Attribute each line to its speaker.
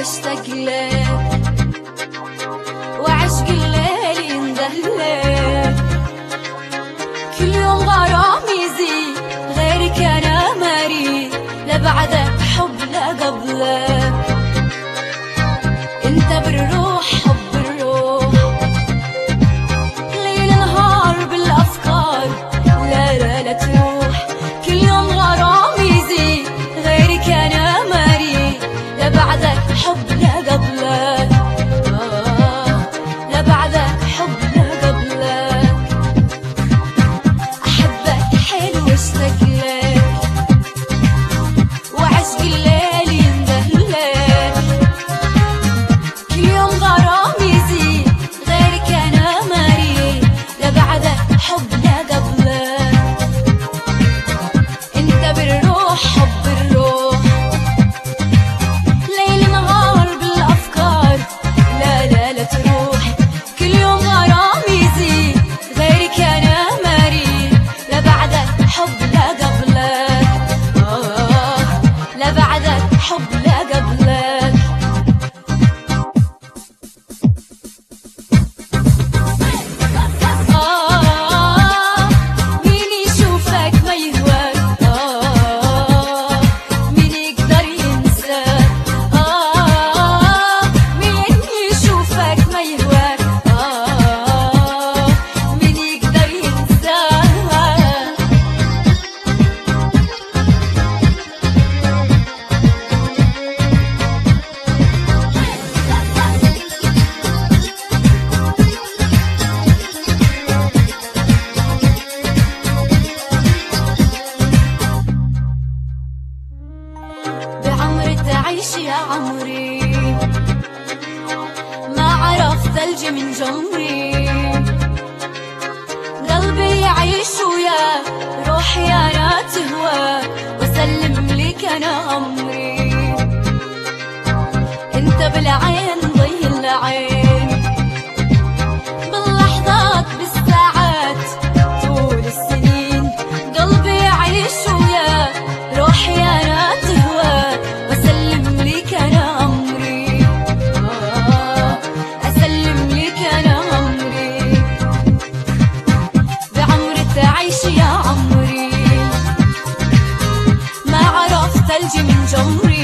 Speaker 1: واشتاق لك، وعشق الليل يندهلك. كل يوم غرامي يزيد، غيرك انا مريض، لا بعدك حب لا قبلك. انت بالروح حب الروح، ليل نهار بالافكار، لا لا لا تروح. كل يوم غرامي يزيد، غيرك انا مريض، لا بعدك حب لا قبلك. لا بعدك حب لا قبلك. احبك حلو واشتاق لك، وعشق الليل يندهلك. كل يوم غرامي يزيد، غيرك انا مريض، لا بعدك حب لا قبلك. انت بالروح حب الروح، ليل نهار بالافكار، لا لا لا تروح. كل يوم غرامي يزيد، غيرك انا مريض، لا بعدك حب لا قبلك. لا بعدك حب لا قبلك. مين يشوفك ما يهواك، مين يقدر ينساك. مين يشوفك ما يهواك، مين يقدر ينساك. بعمري تعيش يا عمري، ما عرف ثلج من جمري. قلبي يعيش وياك، روحي انا تهواك، واسلم لك انا امري. انت بالعين ضي العين، باللحظات بالساعات طول السنين. قلبي يعيش وياك، روحي انا تهواك، واسلم لك انا امري. اسلم لك انا امري. بعمري تعيش يا عمري، ما عرف ثلج من جمري.